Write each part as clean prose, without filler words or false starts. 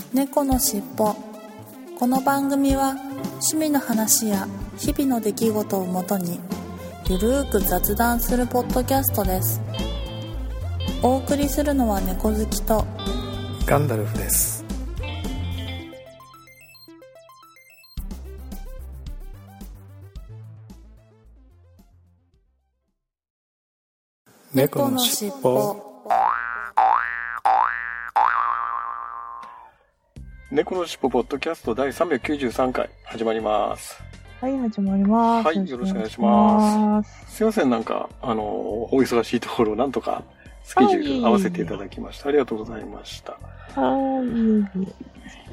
猫のしっぽ。この番組は趣味の話や日々の出来事をもとにゆるーく雑談するポッドキャストです。お送りするのは猫好きとガンダルフです。猫のしっぽ。猫のしっぽポッドキャスト第393回始まります。 はい、始まります。 はい、よろしくお願いします。すいません、なんかお忙しいところなんとかスケジュール合わせていただきました。ありがとうございました。 はい。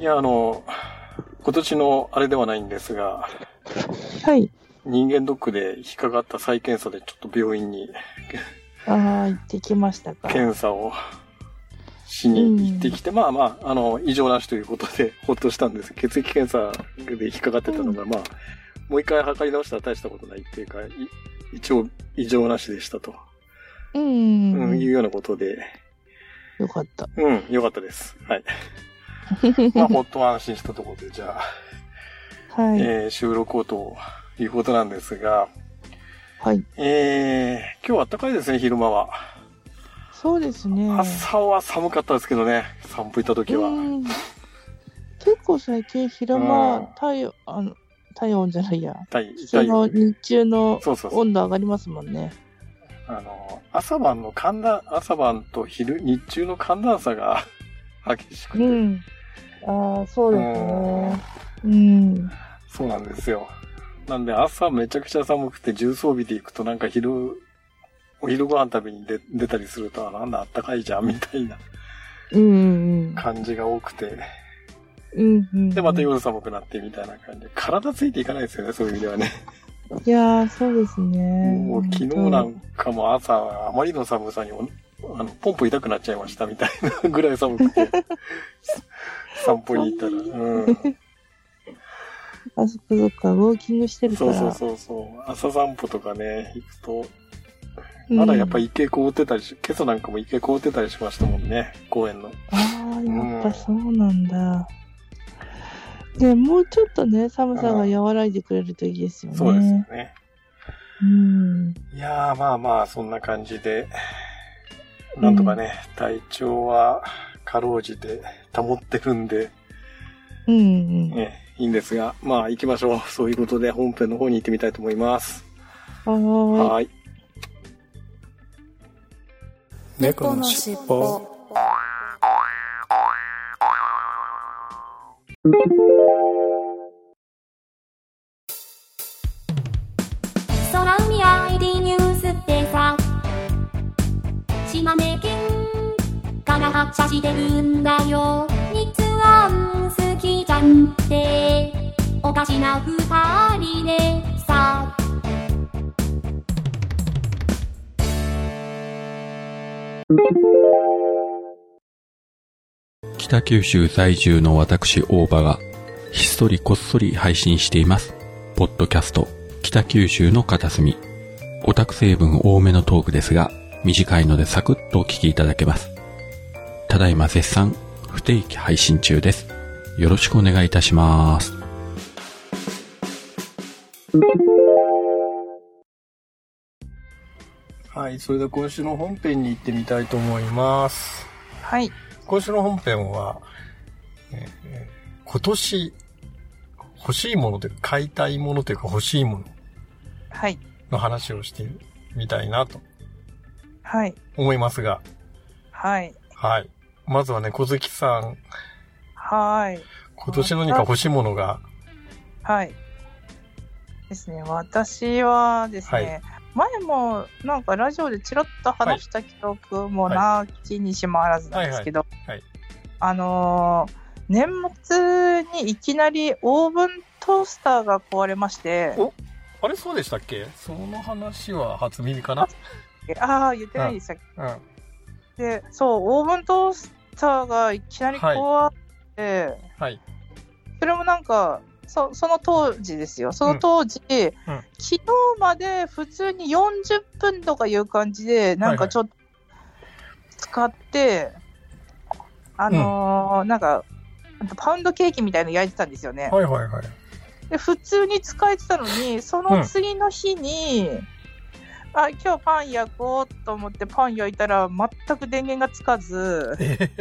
いや、今年のあれではないんですが、 はい。 人間ドックで引っかかった再検査でちょっと病院に行ってきましたか。 検査をしに行ってきて、異常なしということでほっとしたんです。血液検査で引っかかってたのが、もう一回測り直したら大したことないっていうか、一応異常なしでしたと。いうようなことで。 よかった。 よかったです。はい。ほっと安心したところで、じゃあ、はい。収録をということなんですが、 はい。 今日は暖かいですね、昼間は。 そうですね。 朝は寒かったですけどね、散歩行った時は。 結構最近昼間、体温じゃないや。日中の温度上がりますもんね。 朝晩と日中の寒暖差が激しくて。 そうですね。 そうなんですよ。なんで朝めちゃくちゃ寒くて重装備で行くとなんかお昼ご飯食べに出たりすると、なんだあったかいじゃんみたいな感じが多くて。で、また夜寒くなってみたいな感じで。体ついていかないですよね、そういう意味ではね。 いやー、そうですね。 もう昨日なんかも朝、あまりの寒さにポンプ痛くなっちゃいましたみたいなぐらい寒くて、散歩に行ったら。 そっか、ウォーキングしてるから。 そう。朝散歩とかね、行くと、まだやっぱ池凍ってたり今朝なんかも池凍ってたりしましたもんね、公園の。 やっぱそうなんだ。で、もうちょっとね、寒さが和らいでくれるといいですよね。 そうですよね。いやー、そんな感じで、なんとかね、体調はかろうじて保ってるんで、いいんですが、行きましょう。そういうことで本編の方に行ってみたいと思います。はい。 猫のしっぽ。 空海 ID ニュースってさ、島根県から発車してるんだよ。日安好きじゃんっておかしな二人でさ。 北九州在住の私大場がひっそりこっそり配信していますポッドキャスト北九州の片隅。オタク成分多めのトークですが短いのでサクッとお聞きいただけます。ただいま絶賛不定期配信中です。よろしくお願いいたします。 はい、それでは今週の本編に行ってみたいと思います。 はい。 今週の本編は、今年欲しいものというか買いたいものというか欲しいものの話をしてみたいなと思いますが、はい。まずはね、小月さん。 はい。 今年何か欲しいものが。 ですね。私はですね、前もなんかラジオでチロッと話した記憶もなきにしもあらずなんですけど、年末にいきなりオーブントースターが壊れまして。 あれそうでしたっけ？その話は初耳かな？ 言ってないでしたっけ？で、そう、オーブントースターがいきなり壊れて、それもなんか、その当時ですよ。その当時、昨日まで普通に40分とかいう感じで、なんかちょっと使って、なんか、 パウンドケーキみたいなの焼いてたんですよね。 はいはいはい。 で、普通に使えてたのに、その次の日に、今日パン焼こうと思ってパン焼いたら全く電源がつかず、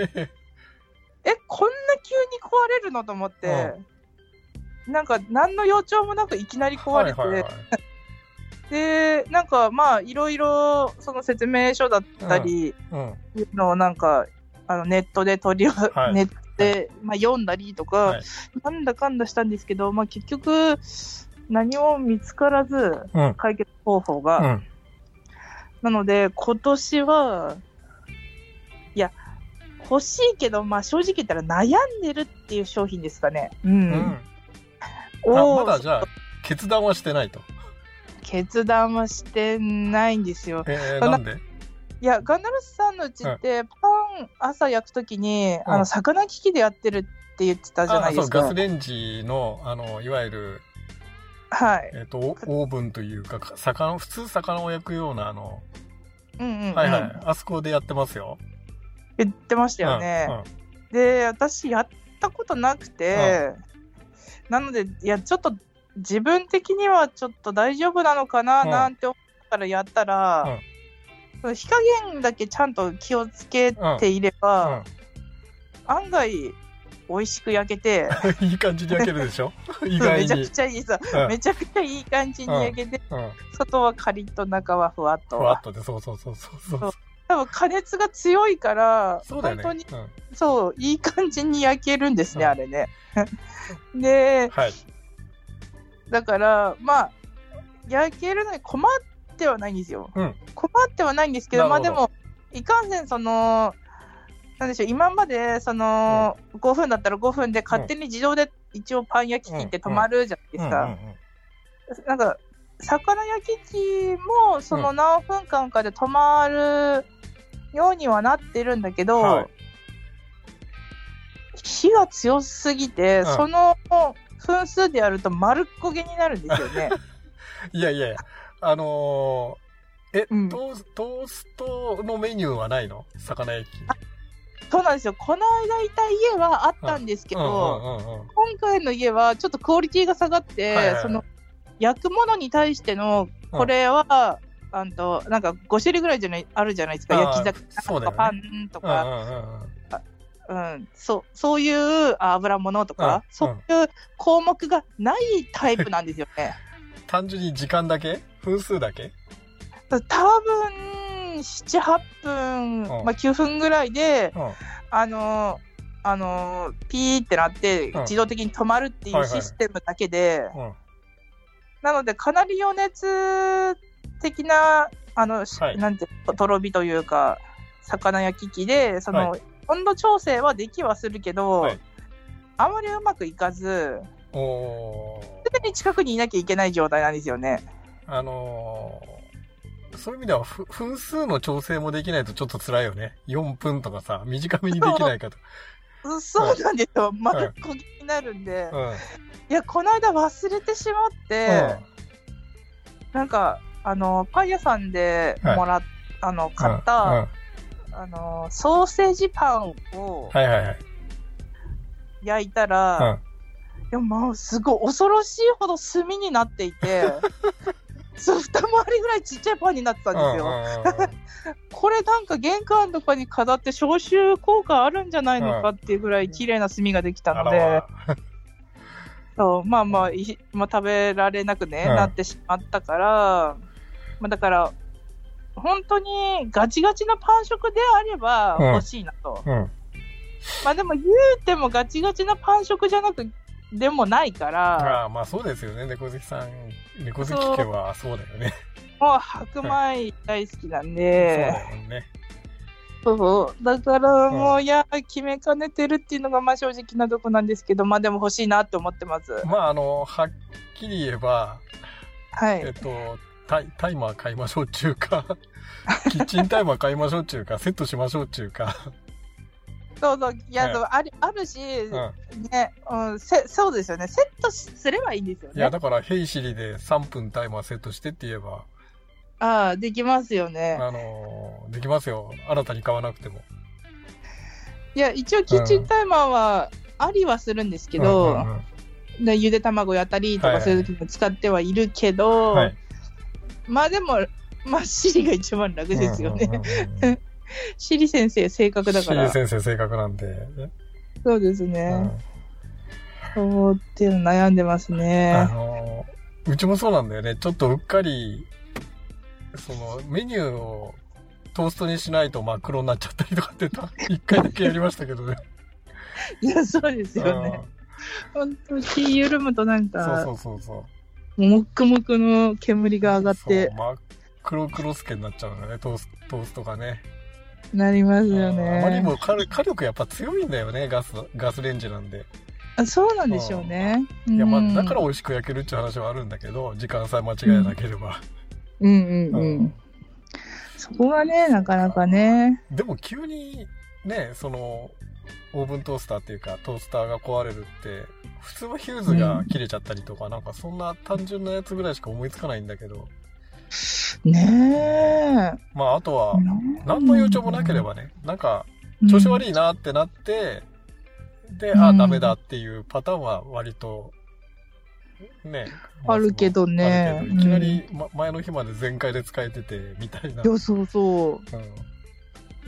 こんな急に壊れるのと思って、なんか何の予兆もなくいきなり壊れて、はいはいはい、で、なんかまあいろいろその説明書だったり、いうのをなんかネットでネットで、まあ、読んだりとか、はい、なんだかんだしたんですけど、まあ結局何も見つからず、解決方法が。なので今年は、いや、欲しいけど、まあ正直言ったら悩んでるっていう商品ですかね。 まだじゃあ、決断はしてないと。 決断はしてないんですよ。 なんで？ いや、ガンダルスさんのうちって、パン朝焼くときに、魚機器でやってるって言ってたじゃないですか。 そう、ガスレンジの、いわゆる、 はい。 オーブンというか、普通魚を焼くような、 はいはい。あそこでやってますよ。 言ってましたよね。で、私やったことなくて、なので、いや、ちょっと自分的にはちょっと大丈夫なのかな、なんて思ったからやったら、火加減だけちゃんと気をつけていれば、案外美味しく焼けていい感じに焼けるでしょ意外にめちゃくちゃいいさ、めちゃくちゃいい感じに焼けて、外はカリッと中はふわっと。 ふわっとで、そう。 多分加熱が強いから、 そうだよね、 本当に、そう、いい感じに焼けるんですね、あれね。で、だから、まあ、焼けるのに困ってはないんですよ。困ってはないんですけど、まあでも、いかんせん、なんでしょう、今まで、5分だったら5分で勝手に自動で一応パン焼き器って止まるじゃないですか。なんか、魚焼き器も、何分間かで止まるようにはなってるんだけど、火が強すぎて、その分数でやると丸っこげになるんですよね。 いや、トーストのメニューはないの？魚焼き。 そうなんですよ。この間いた家はあったんですけど、今回の家はちょっとクオリティが下がって、焼くものに対しての、これは、なんか5種類ぐらいあるじゃないですか。焼き魚とかパンとか、そういう油物とか、そういう項目がないタイプなんですよね。 単純に時間だけ？分数だけ？ 多分、7、8分、まあ9分ぐらいで、ピーってなって、自動的に止まるっていうシステムだけで、なので、かなり余熱的な、なんて、とろ火というか、魚焼き器で、温度調整はできはするけど、あまりうまくいかず、常に近くにいなきゃいけない状態なんですよね。 そういう意味では、分数の調整もできないとちょっと辛いよね。4分とかさ、短めにできないかと。 そうなんですよ。丸っこぎになるんで。いや、この間忘れてしまって、なんか、パン屋さんで買った、ソーセージパンを焼いたら、いや、まあ、すごい恐ろしいほど炭になっていて、二回りぐらいちっちゃいパンになってたんですよ。これなんか玄関とかに飾って消臭効果あるんじゃないのかっていうぐらい綺麗な炭ができたので、まあ、食べられなくなってしまったから、まあだから、本当にガチガチなパン食であれば欲しいなと。まあでも言うてもガチガチなパン食じゃなくでもないから。 まあそうですよね、猫好きさん。猫好き家はそうだよね。 もう白米大好きなんで。 そうだよね。 そう。だからもう、決めかねてるっていうのがまあ正直なとこなんですけど、まあでも欲しいなって思ってます。 まあはっきり言えば、タイマー買いましょうっていうか、キッチンタイマー買いましょうっていうか、セットしましょうっていうか。 そう、いや、あるし、ね、そうですよね。セットすればいいんですよね。 いや、だから、ヘイシリで3分タイマーセットしてって言えば。 できますよね。 できますよ。新たに買わなくても。 いや、一応キッチンタイマーは、 ありはするんですけど、でゆで卵やったりとかそういう時も使ってはいるけど、まあでも、まあシリが一番楽ですよね。シリ先生正確だから。 シリ先生正確なんで。 そうですね。そうっていうの悩んでますね。 うちもそうなんだよね。ちょっとうっかり、メニューをトーストにしないと真っ黒になっちゃったりとかって一回だけやりましたけどね。 いや、そうですよね。本当気緩むとなんか、もくもくの煙が上がって。 真っ黒クロスケになっちゃうのね、トーストがね。 なりますよね。 あまりにも火力やっぱ強いんだよね、ガスレンジなんで。 そうなんでしょうね。 いや、まあ、だから美味しく焼けるっていう話はあるんだけど、時間さえ間違えなければ。 そこがね、なかなかね。 でも急にね、オーブントースターっていうか、トースターが壊れるって、普通はヒューズが切れちゃったりとか、なんかそんな単純なやつぐらいしか思いつかないんだけど。 ねえ。 まあ、あとは、何の予兆もなければね、なんか、調子悪いなってなって、で、ダメだっていうパターンは割と、ね。 あるけどね。 いきなり、前の日まで全開で使えてて、みたいな。 いや、そうそう。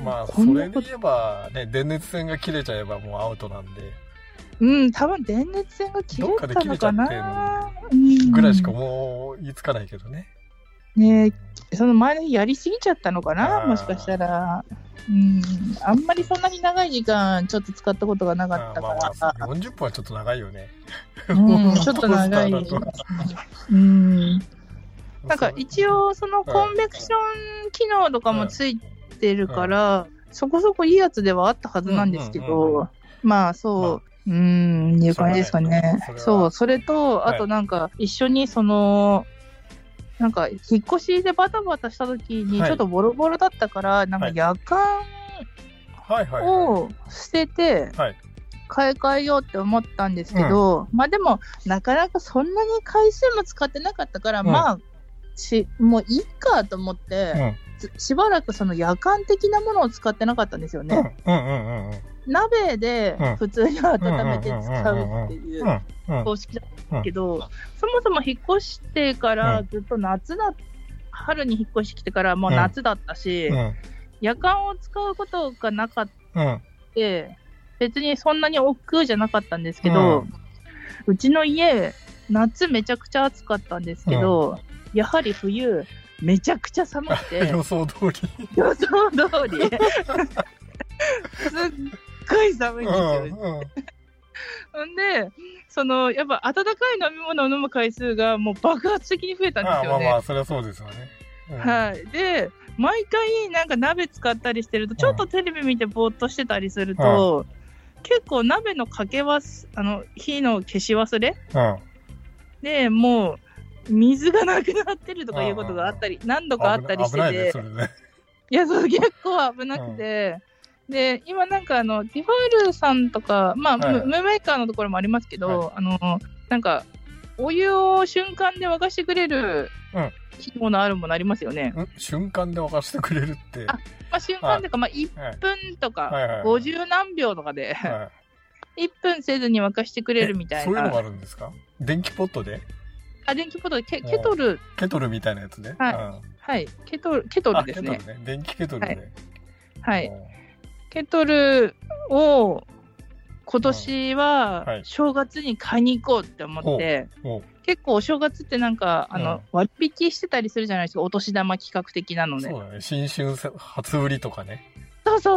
まあ、それで言えば、ね、電熱線が切れちゃえばもうアウトなんで。 多分電熱線が切れたのかな。どっかで切れちゃってるぐらいしかもう言いつかないけどね。 ねえ、その前の日やりすぎちゃったのかな、もしかしたら。あんまりそんなに長い時間ちょっと使ったことがなかったから。 40分はちょっと長いよね。 ちょっと長い。なんか一応そのコンベクション機能とかもついてるから、そこそこいいやつではあったはずなんですけど、まあそう、いう感じですかね。そう、それと、あとなんか一緒になんか、引っ越しでバタバタした時にちょっとボロボロだったから、なんか夜間を捨てて、買い替えようって思ったんですけど、まあでも、なかなかそんなに回数も使ってなかったから、まあ、もういいかと思って、しばらくその夜間的なものを使ってなかったんですよね。鍋で普通に温めて使うっていう方式だったけど、そもそも引っ越してからずっと春に引っ越してきてからもう夏だったし、夜間を使うことがなかった、別にそんなに億劫じゃなかったんですけど、うちの家、夏めちゃくちゃ暑かったんですけど、やはり冬、めちゃくちゃ寒くて。 予想通り。 予想通り。すっごい寒いんですよ。ほんで、やっぱ温かい飲み物を飲む回数がもう爆発的に増えたんですよね。 まあ、それはそうですよね。 はい。で、毎回なんか鍋使ったりしてると、ちょっとテレビ見てぼーっとしてたりすると、結構鍋の火の消し忘れで、もう、水がなくなってるとかいうことがあったり、何度かあったりしてて。危ないね、それね。いや、結構危なくて。で、今なんかティファールさんとか、まあ、ムメーカーのところもありますけど、なんか、お湯を瞬間で沸かしてくれる機能のあるものありますよね。 瞬間で沸かしてくれるって。 まあ、瞬間というか、まあ、1分とか、50何秒とかで、1分せずに沸かしてくれるみたいな。 そういうのがあるんですか？電気ポットで？ 電気ポットで、ケトル。 ケトルみたいなやつね。 はい。ケトルですね。 ケトルね。電気ケトルで。 はい。ケトルを今年は正月に買いに行こうって思って、結構お正月ってなんか割引してたりするじゃないですか、お年玉企画的なので。 そうだね。新春初売りとかね。 そう。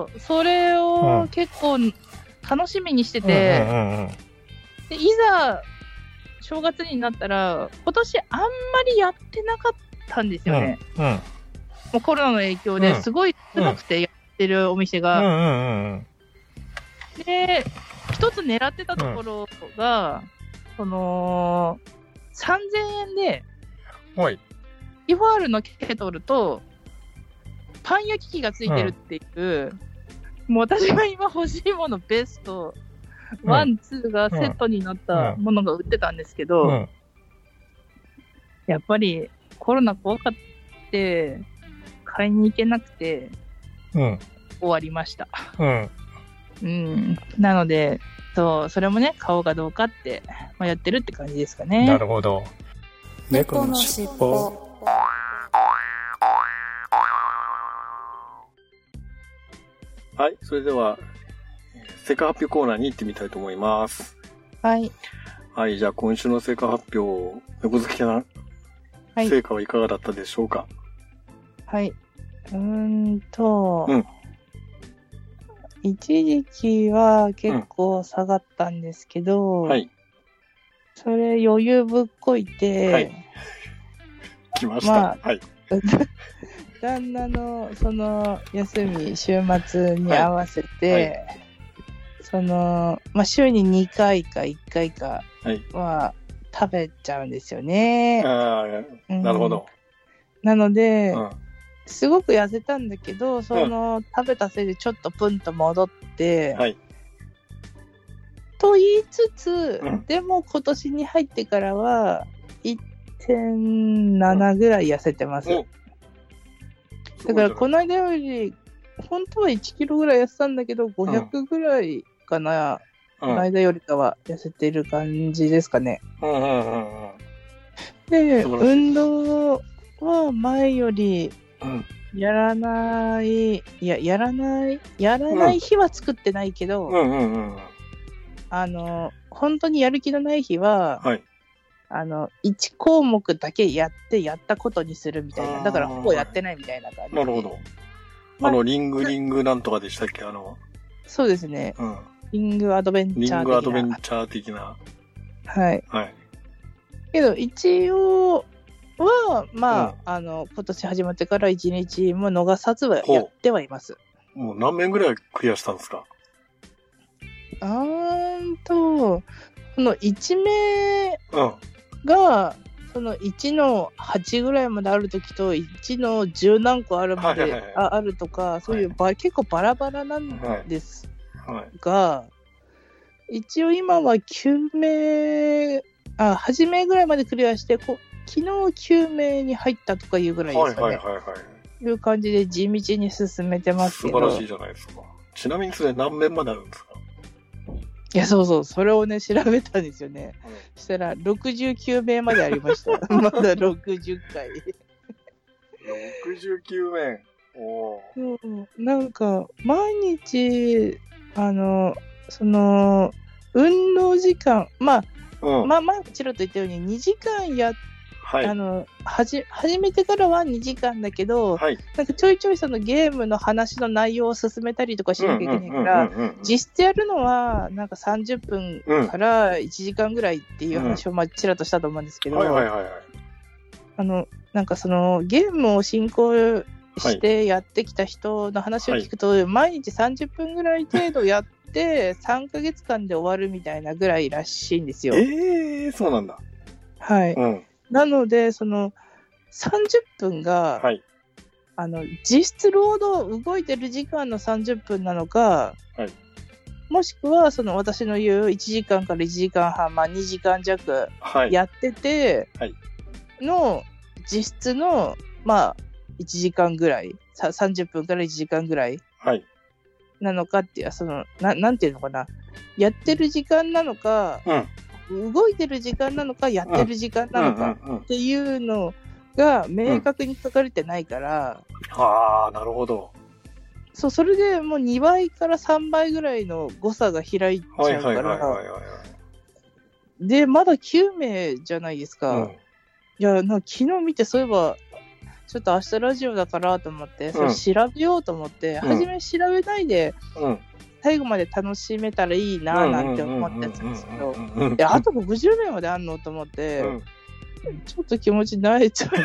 それを結構楽しみにしてて、でいざ正月になったら今年あんまりやってなかったんですよね。もうコロナの影響ですごい少なくてやってるお店が。で、一つ狙ってたところが、3000円で、ティファールのケトルと、パン焼き器がついてるっていう、もう私が今欲しいものベスト、1、2がセットになったものが売ってたんですけど、やっぱりコロナ怖かって、買いに行けなくて、終わりました。 うん。なので、それもね、買おうかどうかって、やってるって感じですかね。 なるほど。 猫のしっぽ。 はい、それでは、成果発表コーナーに行ってみたいと思います。 はい。 はい、じゃあ今週の成果発表、猫好きな成果はいかがだったでしょうか？ はい。一時期は結構下がったんですけど、 はい。 それ余裕ぶっこいて、 はい。来ました。はい。 旦那のその休み、週末に合わせて、週に2回か1回かは食べちゃうんですよね。 なるほど。 なので、すごく痩せたんだけど、食べたせいでちょっとプンと戻って、と言いつつ、でも今年に入ってからは 1.7 ぐらい痩せてます。だからこの間より、本当は1キロぐらい痩せたんだけど、500ぐらいかな。この間よりかは痩せてる感じですかね。で、運動は前より、やらない日は作ってないけど、本当にやる気のない日は、1項目だけやったことにするみたいな。だからほぼやってないみたいな感じ。 なるほど。リングなんとかでしたっけ？ そうですね。リングアドベンチャー的な。 はい。けど、一応は、今年始まってから1日も逃さずはやってはいます。 もう何面ぐらいクリアしたんですか？ この1名が、その1の8ぐらいまであるときと、1の10何個あるまであるとか、そういう結構バラバラなんですが、一応今は9名、8名ぐらいまでクリアして、昨日9名に入ったとかいうぐらいですかね。いう感じで地道に進めてますけど。 素晴らしいじゃないですか。ちなみにそれ何面まであるんですか？ いや、そう、それをね、調べたんですよね。そしたら、69名までありました。まだ60回。 69面。 なんか、毎日、運動時間、ちらっと言ったように、2時間始めてからは2時間だけど、なんかちょいちょいそのゲームの話の内容を進めたりとかしなきゃいけないから、実質やるのはなんか30分から1時間ぐらいっていう話をちらっとしたと思うんですけど、なんかそのゲームを進行してやってきた人の話を聞くと、毎日30分ぐらい程度やって3ヶ月間で終わるみたいなぐらいらしいんですよ。 そうなんだ。 はい。なので、その30分が、実質労働、動いてる時間の30分なのか、もしくは、その私の言う1時間から1時間半、2時間弱やってて、の実質の、1時間ぐらい、30分から1時間ぐらいなのかっていう、なんていうのかな、やってる時間なのか、動いてる時間なのか、やってる時間なのかっていうのが明確に書かれてないから。 なるほど。 そう、それでもう2倍から3倍ぐらいの誤差が開いちゃうから。で、まだ9名じゃないですか。いや、昨日見て、そういえば、ちょっと明日ラジオだからと思って、それ調べようと思って、初め調べないで、最後まで楽しめたらいいなぁなんて思ってたんですけど、あと50名まであんのと思って、ちょっと気持ち慣れちゃう。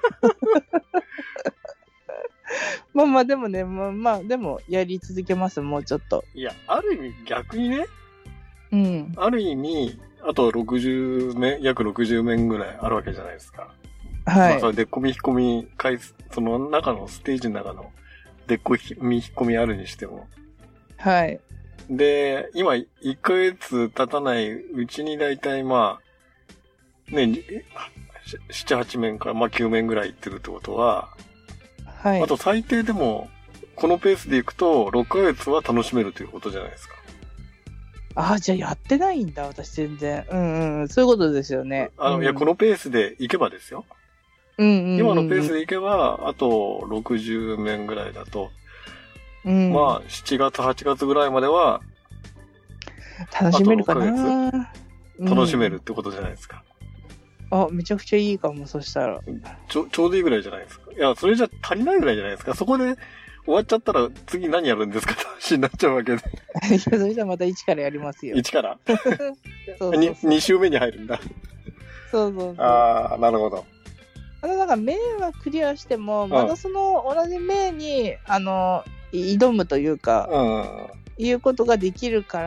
でもね、でもやり続けます、もうちょっと。 いや、ある意味逆にね、ある意味、あと約60面ぐらいあるわけじゃないですか。それで込み引っ込みその中のステージの中のでっこみ引っ込みあるにしても。で、今1ヶ月経たないうちにだいたい7、8面から9面ぐらいいってるってことは、あと最低でもこのペースでいくと、6ヶ月は楽しめるということじゃないですか。 ああ、じゃあやってないんだ、私全然。うんうん、そういうことですよね。 いや、このペースでいけばですよ。今のペースでいけば、あと60面ぐらいだと、まあ、7月、8月ぐらいまでは、 楽しめるかな。 楽しめるってことじゃないですか。 あ、めちゃくちゃいいかも、そしたら。 ちょうどいいぐらいじゃないですか。いや、それじゃ足りないぐらいじゃないですか。そこで終わっちゃったら次何やるんですかって話になっちゃうわけで。 いや、それじゃまた1からやりますよ。 1からそう 2週目に入るんだ。 そう。 ああ、なるほど。 なんか面はクリアしても、まだその同じ面に、挑むというか、いうことができるから、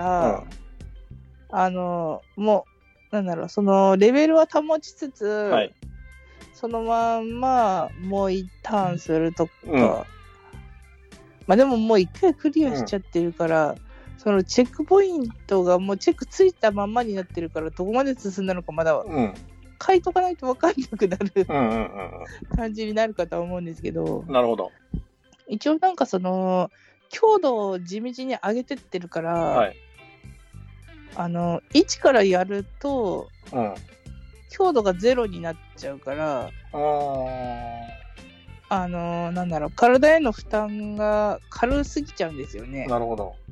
もう、なんだろう、そのレベルは保ちつつ、はい、そのまんまもう一ターンするとか、まあでももう一回クリアしちゃってるから、そのチェックポイントがもうチェックついたまんまになってるから、どこまで進んだのかまだ書いとかないと分かんなくなる感じになるかとは思うんですけど、 なるほど。 一応なんかその強度を地道に上げてってるから、はい、1からやると、強度が0になっちゃうから、なんだろう、体への負担が軽すぎちゃうんですよね。 なるほど。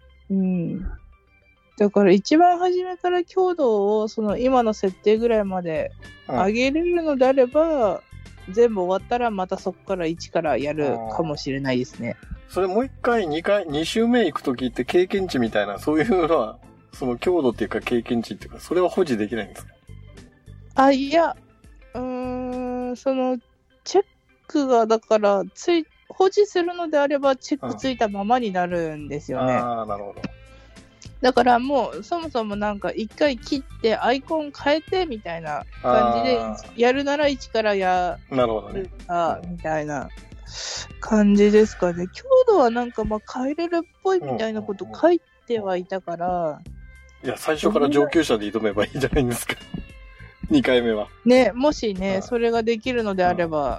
だから一番初めから強度をその今の設定ぐらいまで上げれるのであれば、全部終わったらまたそこから1からやるかもしれないですね。 それもう一回、2週目行くときって経験値みたいな、そういうのは、その強度っていうか経験値っていうか、それは保持できないんですか？ いや、その、チェックが、だから、保持するのであれば、チェックついたままになるんですよね。 ああ、なるほど。 だからもう、そもそもなんか、一回切って、アイコン変えて、みたいな感じで、やるなら1からやるか、みたいな感じですかね。強度はなんか、まあ、変えれるっぽいみたいなこと書いてはいたから、 いや、最初から上級者で挑めばいいじゃないですか。2回目は。 ね、もしね、それができるのであれば、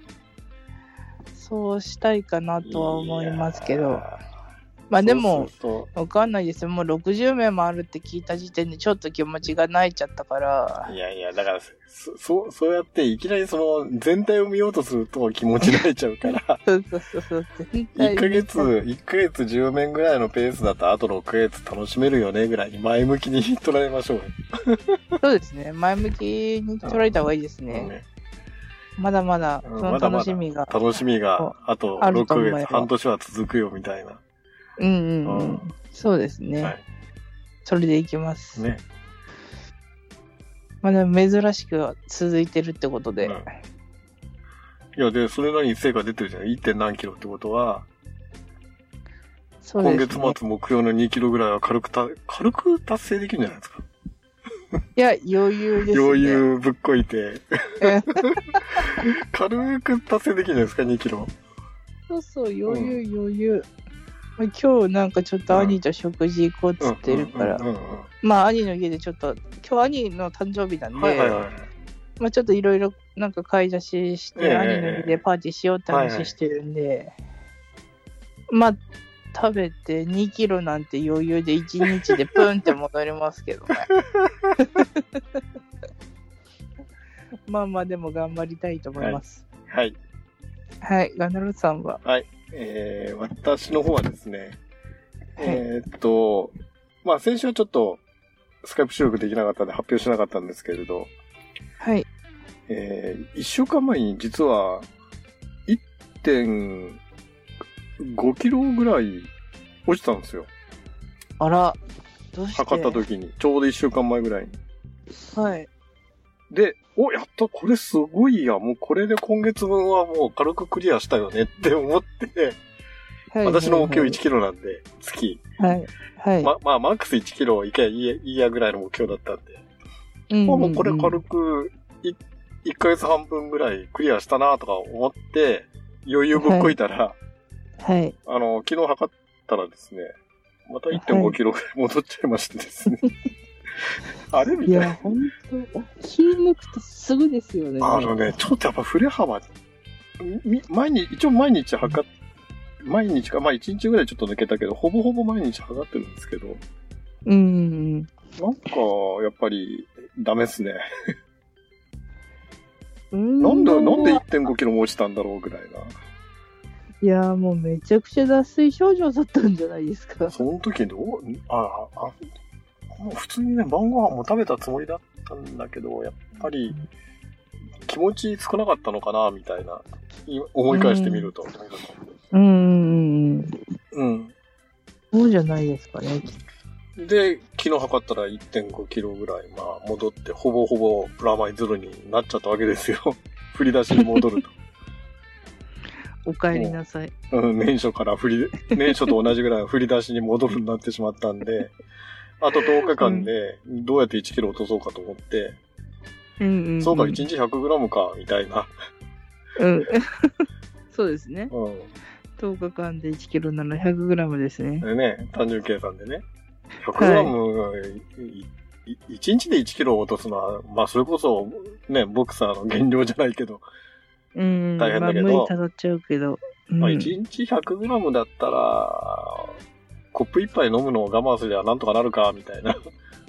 そうしたいかなとは思いますけど。まあでも、わかんないですよ。もう60名もあるって聞いた時点でちょっと気持ちが泣いちゃったから。 いや、だから、そうやっていきなりその全体を見ようとすると気持ち泣いちゃうから。 そう。 1ヶ月10面ぐらいのペースだとあと6ヶ月楽しめるよねぐらいに前向きに捉えましょうよ。 そうですね。前向きに捉えた方がいいですね。まだまだ、その楽しみが。 楽しみが、あと6ヶ月、半年は続くよみたいな。 そうですね。はい、それでいきます。 ね。 まあでも珍しく続いてるってことで。 いや、で、それなりに成果出てるじゃない ?1. 何キロってことは、 そうですね、 今月末目標の2キロぐらいは軽く達成できるんじゃないですか。 いや、余裕ですね。 余裕ぶっこいて。軽く達成できるんじゃないですか、2キロ。 そう、余裕。今日なんかちょっと兄と食事行こうっつってるから、まあ兄の家でちょっと、今日兄の誕生日なんで、まあちょっといろいろなんか買い出しして、兄の家でパーティーしようって話してるんで、まあ食べて2キロなんて余裕で1日でプンって戻りますけどね。まあでも頑張りたいと思います。 はい。 はい、ガナロさんは。 はい。私の方はですね、まあ先週はちょっとスカイプ収録できなかったんで発表しなかったんですけれど、 はい。 1週間前に実は 1.5 キロぐらい落ちたんですよ。 あら、どうして？ 測った時に、ちょうど1週間前ぐらいに。 はい。 で、やった、これすごいや、もうこれで今月分はもう軽くクリアしたよねって思って、私の目標1キロなんで、月。 はい。 まあ、マックス1キロいけばいいやぐらいの目標だったんで、もうこれ軽く1ヶ月半分ぐらいクリアしたなとか思って、余裕ぶっこいたら、 はい。 昨日測ったらですね、また 1.5 キロぐらい戻っちゃいましてですね。あれみたいな。 いや、ほんと、気抜くとすぐですよね。 ちょっとやっぱ振れ幅、一応毎日測っ毎日か、まあ1日ぐらいちょっと抜けたけど、ほぼほぼ毎日測ってるんですけど。なんか、やっぱり、ダメっすね。なんで 1.5 キロも落ちたんだろうぐらいな。 いやーもうめちゃくちゃ脱水症状だったんじゃないですか。 その時普通にね、晩ご飯も食べたつもりだったんだけど、やっぱり気持ち少なかったのかな、みたいな。思い返してみると。 そうじゃないですかね。 で、昨日測ったら 1.5 キロぐらい、まあ戻って、ほぼほぼプラマイゼロになっちゃったわけですよ。振り出しに戻ると。 お帰りなさい。 年初と同じぐらい振り出しに戻るになってしまったんで、あと10日間でどうやって1キロ落とそうかと思って、そうか、1日 100g か、みたいな。 そうですね。10日間で1キロなら 100g ですね。 ね、単純計算でね。100g、1日で1キロ落とすのは、まあそれこそね、ボクサーの減量じゃないけど、大変だけど、 まあ、無理たどっちゃうけど、 まあ、1日 100g だったら、コップ一杯飲むのを我慢すりゃなんとかなるか、みたいな。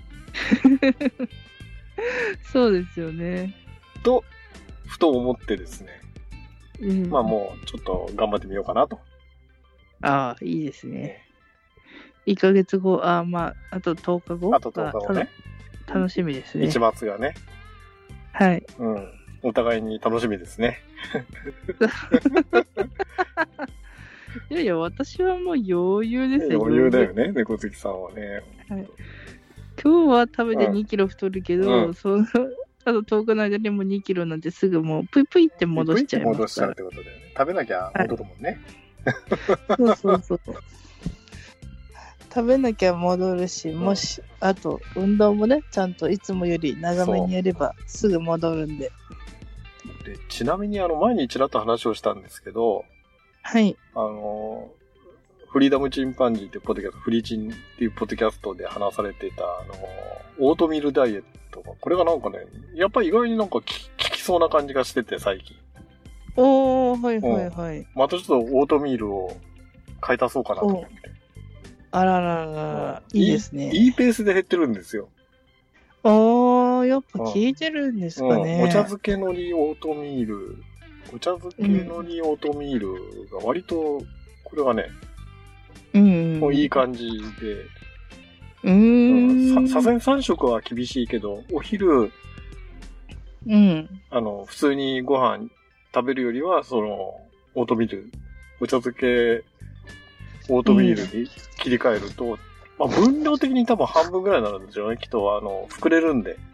そうですよね。 と、ふと思ってですね。まあもうちょっと頑張ってみようかなと。 ああ、いいですね。1ヶ月後、まあ、あと10日後。 あと10日後ね。 楽しみですね。 日末がね。 はい。 お互いに楽しみですね。 いやいや、私はもう余裕ですよ。 余裕だよね、猫好きさんはね。 はい、今日は食べて2キロ太るけど、あと10日の間にも2キロなんてすぐもうプイプイって戻しちゃいますから。 戻しちゃうってことだよね。食べなきゃ戻るもんね。 そう。食べなきゃ戻るし、もし、あと運動もね、ちゃんといつもより長めにやればすぐ戻るんで。 で、ちなみに前にちらっと話をしたんですけど、 はい。 フリーダムチンパンジーっていうポッドキャスト、フリーチンっていうポッドキャストで話されていた、オートミールダイエットが、これがなんかね、やっぱり意外になんか効きそうな感じがしてて、最近。はい。またちょっとオートミールを買い足そうかなと思って。 あらら、いいですね。 いいペースで減ってるんですよ。 やっぱ効いてるんですかね。 お茶漬け海苔オートミール、お茶漬け海苔オートミールが割と、これがね、もういい感じで、さすがに3食は厳しいけど、お昼、普通にご飯食べるよりは、オートミール、お茶漬けオートミールに切り替えると、まあ分量的に多分半分ぐらいになるんですよね、きっと、膨れるんで。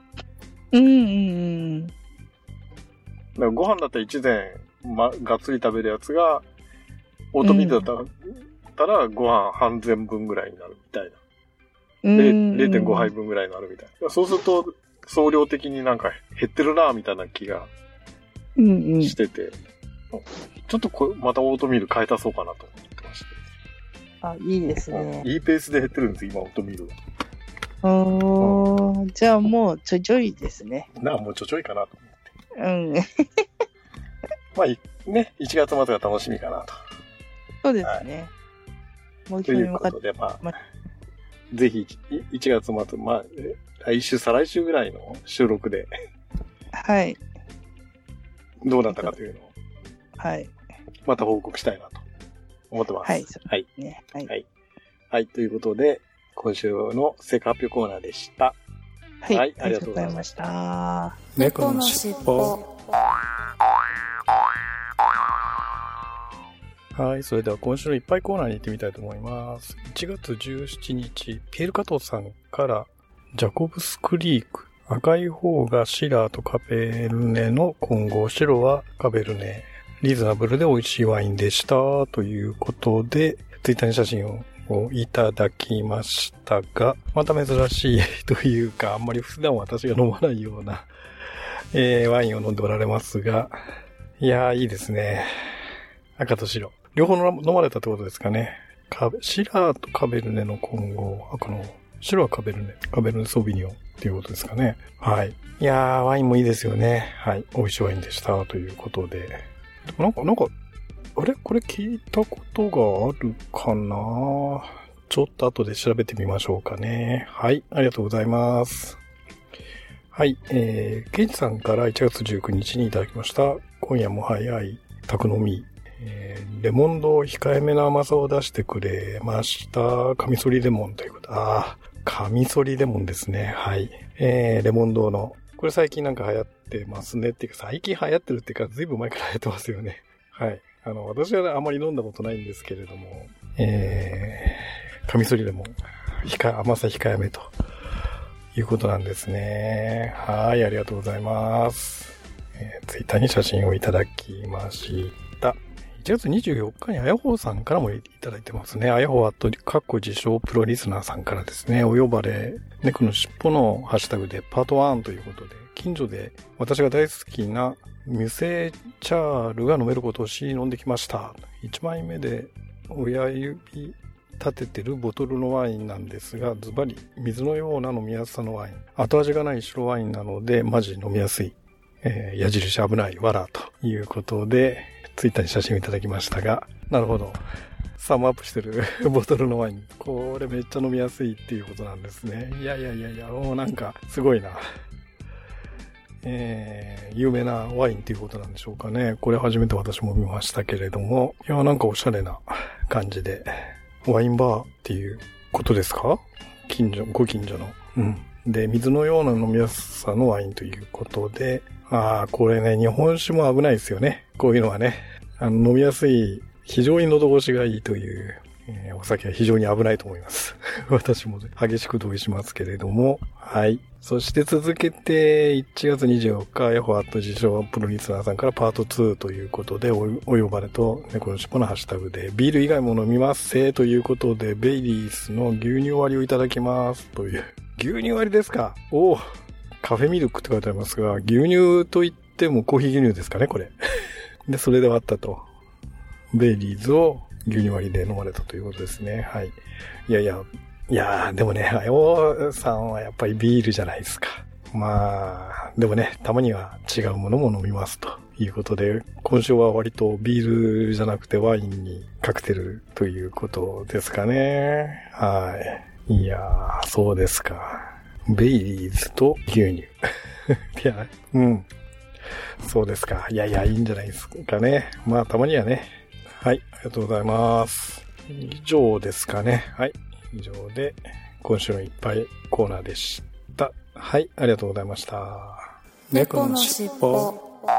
だからご飯だったら一膳、がっつり食べるやつが、オートミールだったらご飯半膳分ぐらいになるみたいな。0.5 杯分ぐらいになるみたいな。そうすると、総量的になんか減ってるな、みたいな気がしてて、ちょっとまたオートミール変えたそうかなと思ってまして。 いいですね。 いいペースで減ってるんです、今、オートミールは。じゃあもうちょいですね。 もうちょいかなと思って。まあ、ね、1月末が楽しみかなと。 そうですね。 ということで、ぜひ、1月末、来週、再来週ぐらいの収録で、 はい。 どうなったかというのを、 はい。 また報告したいなと思ってます。 はい。 はい。ということで、今週の成果発表コーナーでした。 はい。ありがとうございました。 猫のしっぽ。 はい。それでは今週のいっぱいコーナーに行ってみたいと思います。1月17日、ピエール加藤さんから、ジャコブスクリーク。赤い方がシラーとカベルネの混合、白はカベルネ。リーズナブルで美味しいワインでした。ということで、ツイッターに写真をいただきましたが、また珍しいというか、あんまり普段私が飲まないような、ワインを飲んでおられますが、いやーいいですね。赤と白。両方飲まれたってことですかね。シラーとカベルネの混合、赤の白はカベルネソビニョンっていうことですかね。はい。いやー、ワインもいいですよね。はい。美味しいワインでした。ということで。でもなんか、 あれこれ聞いたことがあるかな？ちょっと後で調べてみましょうかね。はい、ありがとうございます。はい、ケンチさんから1月19日にいただきました。今夜も早い宅飲み。レモンド控えめな甘さを出してくれました。カミソリレモンということ。カミソリレモンですね。はい。レモンドの。これ最近なんか流行ってますねっていうか、最近流行ってるっていうか、ずいぶん前から流行ってますよね。はい。私はあまり飲んだことないんですけれども、カミソリレモン。甘さ控えめということなんですね。はい。ありがとうございます。ツイッターに写真をいただきました。1月24日にあやほうさんからもいただいてますね。あやほうは自称プロリスナーさんからですね、お呼ばれ、猫の尻尾のハッシュタグでパート1ということで、近所で私が大好きなミュセチャールが飲めることを知り飲んできました。1枚目で親指立ててるボトルのワインなんですが、ズバリ水のような飲みやすさのワイン。後味がない白ワインなので、マジ飲みやすい。矢印危ない、わらということで、ツイッターに写真をいただきましたが、なるほど。サムアップしてるボトルのワイン。これめっちゃ飲みやすいっていうことなんですね。いや、もうなんか、すごいな。有名なワインっていうことなんでしょうかね。これ初めて私も見ましたけれども、いや、なんかおしゃれな感じで、ワインバーっていうことですか？ご近所の。うん。で、水のような飲みやすさのワインということで、これね、日本酒も危ないですよね。こういうのはね。飲みやすい、非常に喉越しがいいという、お酒は非常に危ないと思います。私も激しく同意しますけれども。はい。そして続けて、1月24日、ヤホー自称プロリスナーさんからパート2ということで、お呼ばれと猫の尻尾のハッシュタグで、ビール以外も飲みますせということで、ベイリースの牛乳割りをいただきますという。牛乳割りですか？カフェミルクって書いてありますが、牛乳といってもコーヒー牛乳ですかね、これ。で、それで割ったと。ベイリーズを牛乳割りで飲まれたということですね。はい。いや、でもね、あやさんはやっぱりビールじゃないですか。まあ、でもね、たまには違うものも飲みますということで、今週は割とビールじゃなくてワインにカクテルということですかね。はい。いやー、そうですか。ベイリーズと牛乳。いや、うん。そうですか。いや、いいんじゃないですかね。まあ、たまにはね。はい、ありがとうございます。以上ですかね。はい。以上で、今週のいっぱいコーナーでした。はい、ありがとうございました。 猫のしっぽ。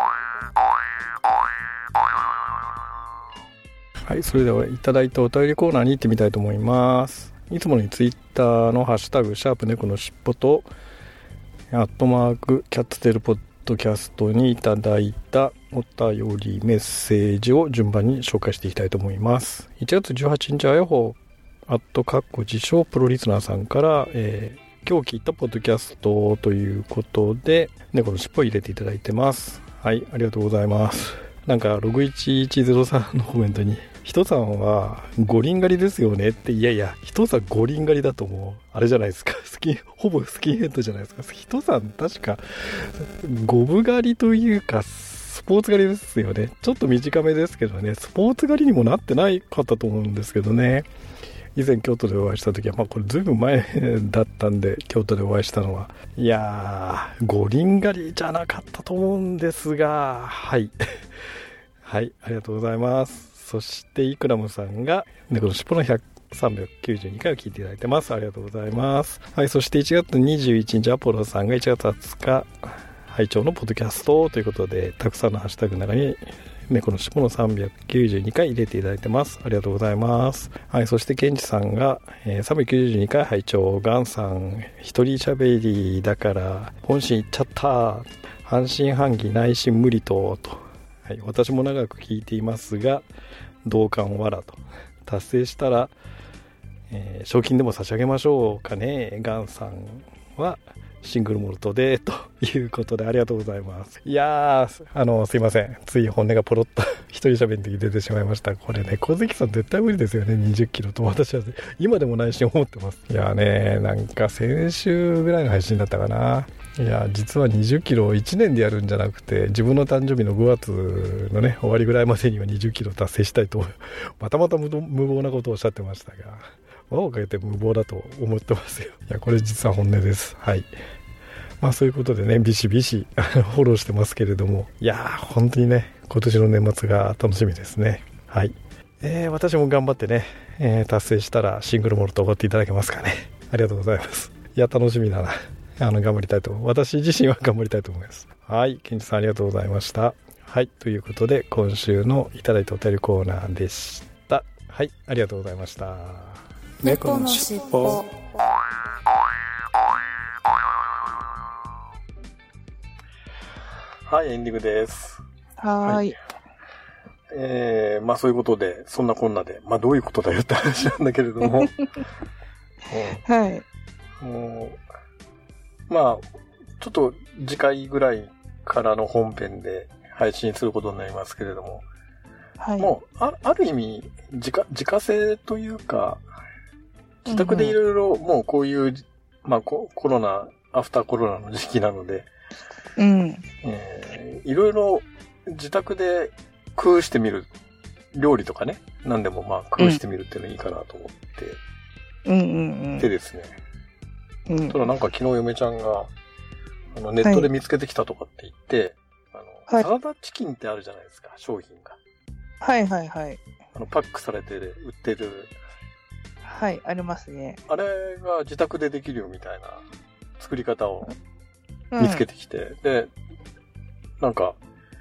はい、それではいただいたお便りコーナーに行ってみたいと思います。いつもにツイッターのハッシュタグ、シャープ猫のしっぽと、@キャッツテルポッドキャストにいただいたお便りメッセージを順番に紹介していきたいと思います。1月18日、あやほ自称プロリスナーさんから、今日聞いたポッドキャストということで、猫のしっぽを入れていただいてます。はい、ありがとうございます。なんか、61103のコメントに、ひとさんは五輪狩りですよねって、いや、ひとさん五輪狩りだともう、あれじゃないですか。ほぼスキンヘッドじゃないですか。ひとさん確か、ゴム狩りというか、スポーツ狩りですよね。ちょっと短めですけどね、スポーツ狩りにもなってないかったと思うんですけどね。以前京都でお会いした時は、これずいぶん前だったんで、京都でお会いしたのは。いやー、五輪狩りじゃなかったと思うんですが、はい。はい、ありがとうございます。そして、イクラムさんが、猫のしっぽの392回を聞いていただいてます。ありがとうございます。はい、そして1月21日、アポロさんが1月20日、拝聴のポッドキャストということで、たくさんのハッシュタグの中に、猫のしっぽの392回入れていただいてます。ありがとうございます。はい、そしてケンジさんが、392回拝聴、ガンさん一人喋りだから本心いっちゃった、半信半疑内心無理と、はい、私も長く聞いていますが同感わらと、達成したら、賞金でも差し上げましょうかね。ガンさんはシングルモルトでということで、ありがとうございます。いやー、すいません、つい本音がポロッと一人喋りの時出てしまいました。これね、小関さん絶対無理ですよね、20キロと。私は今でも内心思ってます。いやね、なんか先週ぐらいの配信だったかな。いや、実は20キロを1年でやるんじゃなくて、自分の誕生日の5月のね、終わりぐらいまでには20キロ達成したいと、また無謀なことをおっしゃってましたが、輪をかけて無謀だと思ってますよ。いや、これ実は本音です。はい。まあそういうことでね、ビシビシフォローしてますけれども、いやー、本当にね、今年の年末が楽しみですね。はい。私も頑張ってね、達成したらシングルモルトおごっていただけますかね。ありがとうございます。いや、楽しみだな。頑張りたいと、私自身は頑張りたいと思います。はい、ケンジさんありがとうございました。はい、ということで今週のいただいたお便りコーナーでした。はい、ありがとうございました。 猫のしっぽ。 はい、エンディングです。 はい。 まあそういうことで、そんなこんなで、まあどういうことだよって話なんだけれども。 はい。 まあ、ちょっと次回ぐらいからの本編で配信することになりますけれども、 はい、 もう、ある意味、自家製というか、自宅でいろいろもうこういう、まあコロナ、アフターコロナの時期なので、 うん。 いろいろ自宅で工夫してみる。料理とかね、何でもまあ工夫してみるっていうのいいかなと思って。でですね。ただなんか昨日嫁ちゃんが、ネットで見つけてきたとかって言って、サラダチキンってあるじゃないですか、商品が。 はいはいはい。 パックされて売ってる。 はい、ありますね。 あれが自宅でできるよみたいな作り方を見つけてきて、で、なんか、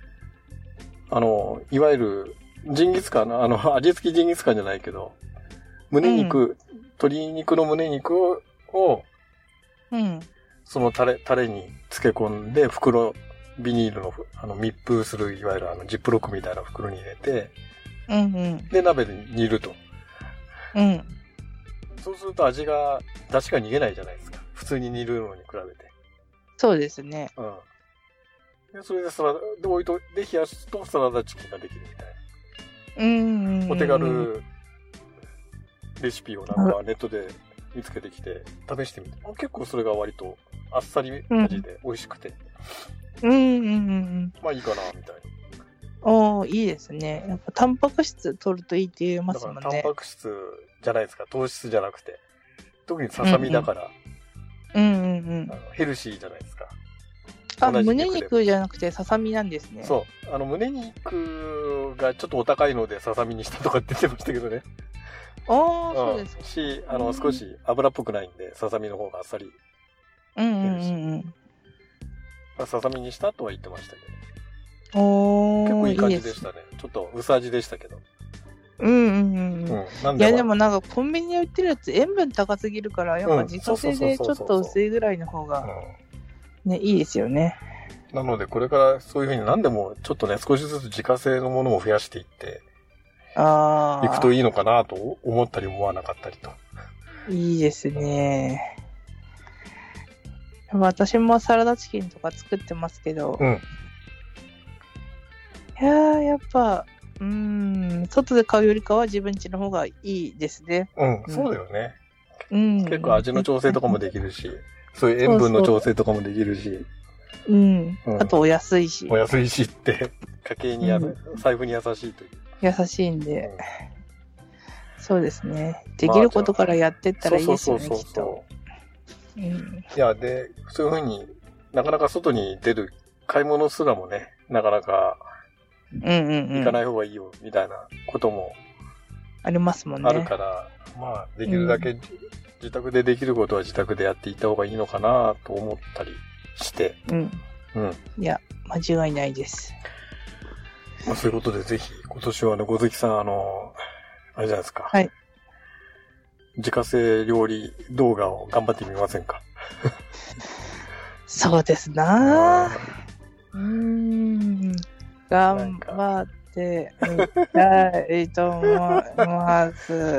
いわゆる、ジンギスカンの、味付きジンギスカンじゃないけど、胸肉、鶏肉の胸肉を、そのタレに漬け込んで、ビニールの、密封する、いわゆるジップロックみたいな袋に入れて、で、鍋で煮ると。そうすると出汁が逃げないじゃないですか。普通に煮るのに比べて。 そうですね。 でそれでで冷やすとサラダチキンができるみたいな。お手軽レシピをなんかネットで見つけてきて試してみて。結構それが割とあっさり味で美味しくて。まあいいかな、みたいな。いいですね。やっぱタンパク質取るといいって言いますもんね。 タンパク質じゃないですか。糖質じゃなくて。特にささみだから。ヘルシーじゃないですか。 胸肉じゃなくてささみなんですね。 そう。胸肉がちょっとお高いのでささみにしたとかって言ってましたけどね。 そうですか。 少し油っぽくないんで、ささみの方があっさり。ささみにしたとは言ってましたけど。結構いい感じでしたね。ちょっと薄味でしたけど。 いやでもなんかコンビニで売ってるやつ塩分高すぎるから、やっぱ自家製でちょっと薄いぐらいの方がね、いいですよね。 なのでこれからそういう風に何でもちょっとね、少しずつ自家製のものを増やしていっていくといいのかなと思ったり思わなかったりと。 いいですね。私もサラダチキンとか作ってますけど、いやーやっぱ外で買うよりかは自分家の方がいいですね。 そうだよね。結構味の調整とかもできるし、そういう塩分の調整とかもできるし。 あとお安いし。 お安いしって、家計に財布に優しいという。 優しいんで。そうですね。できることからやってったらいいですよね、きっと。 いや、で、そういうふうになかなか外に出る買い物すらもね、なかなか行かない方がいいよみたいなこともありますもんね。 あるから、まあできるだけ自宅でできることは自宅でやっていった方がいいのかなと思ったりして、 いや間違いないです。 まあそういうことでぜひ今年は小関さんあれじゃないですか。 はい。 自家製料理動画を頑張ってみませんか。 そうですな。頑張ってみたいと思います。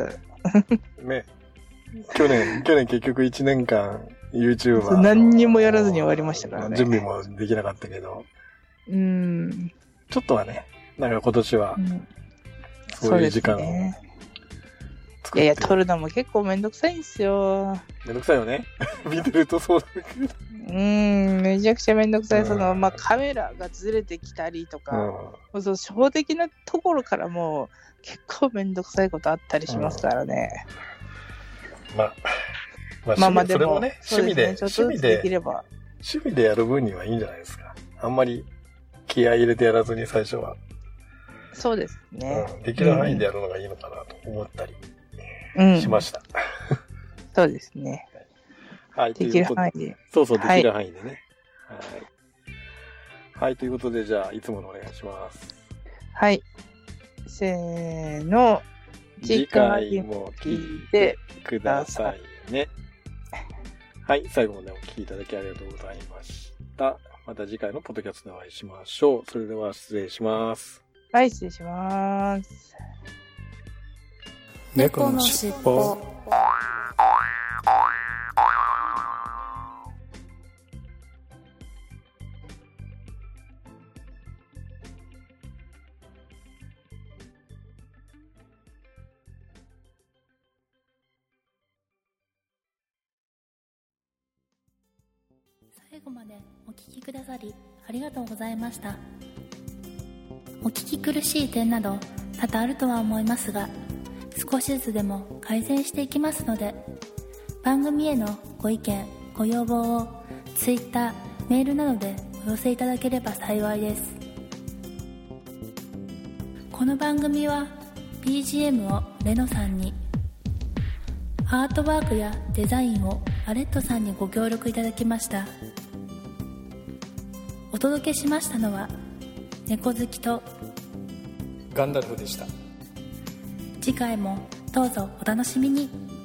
ね。去年結局1年間 YouTuber 何にもやらずに終わりましたからね。 準備もできなかったけど。ちょっとはね、 なんか今年は、そういう時間を、 いや、撮るのも結構めんどくさいんですよ。 めんどくさいよね。見てるとそうだけど。 めちゃくちゃめんどくさい。カメラがずれてきたりとか、そう、初歩的なところからもう結構めんどくさいことあったりしますからね。 まあでも、それもね、趣味でやる分にはいいんじゃないですか。あんまり気合い入れてやらずに最初は。 そうですね。 できる範囲でやるのがいいのかなと思ったりしました。 そうですね。 はい、 できる範囲で。 そう、できる範囲でね。はい、ということで、じゃあ、いつものお願いします。 はい。せーの。 次回も聞いてくださいね。はい、最後までお聞きいただきありがとうございました。また次回のポッドキャストでお会いしましょう。それでは失礼します。 はい、失礼します。 猫のしっぽ。最後までお聞きくださりありがとうございました。お聞き苦しい点など多々あるとは思いますが、少しずつでも改善していきますので、番組へのご意見ご要望を Twitter、メールなどでお寄せいただければ幸いです。この番組は BGM をレノさんに、アートワークやデザインをアレットさんにご協力いただきました。お届けしましたのは猫好きとガンダルフでした。 次回もどうぞお楽しみに。